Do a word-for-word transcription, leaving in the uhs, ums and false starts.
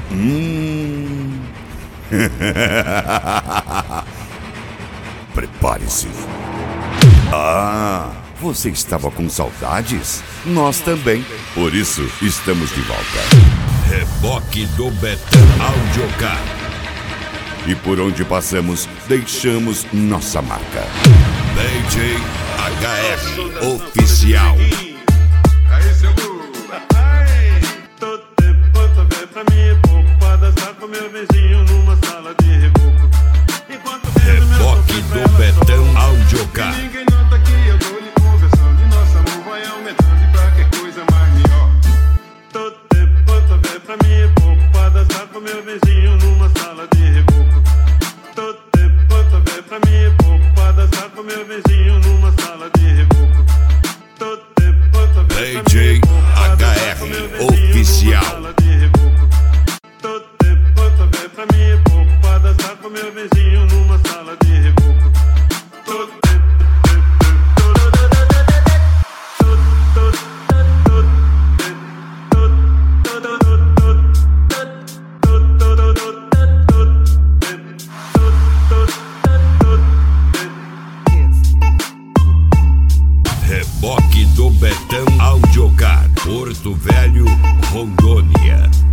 Hum. Prepare-se. Ah, você estava com saudades? Nós também. Por isso, estamos de volta. Reboque do Betão Audiocar. E por onde passamos, deixamos nossa marca. D J H R Oficial. Aí, seu Lu. Tô tempo, tô vendo pra mim é pouco pra dançar com meu vizinho numa sala de reboco. Reboque do Betão Audiocar. Ninguém nota que eu tô lhe conversando e nosso amor vai aumentando e qualquer coisa mais melhor. Tô tempo, tô vendo pra mim é pouco pra dançar com meu vizinho numa sala de reboco. Tô tempo, tô vendo pra mim é pouco pra dançar com meu vizinho numa sala de reboco. Tô tempo, tô vendo D J H R Oficial. Tô tempo, tô vendo pra mim é pouco pra dançar com meu vizinho numa sala de reboco. Tô tempo. Reboque do Betão Audiocar, Porto Velho, Rondônia.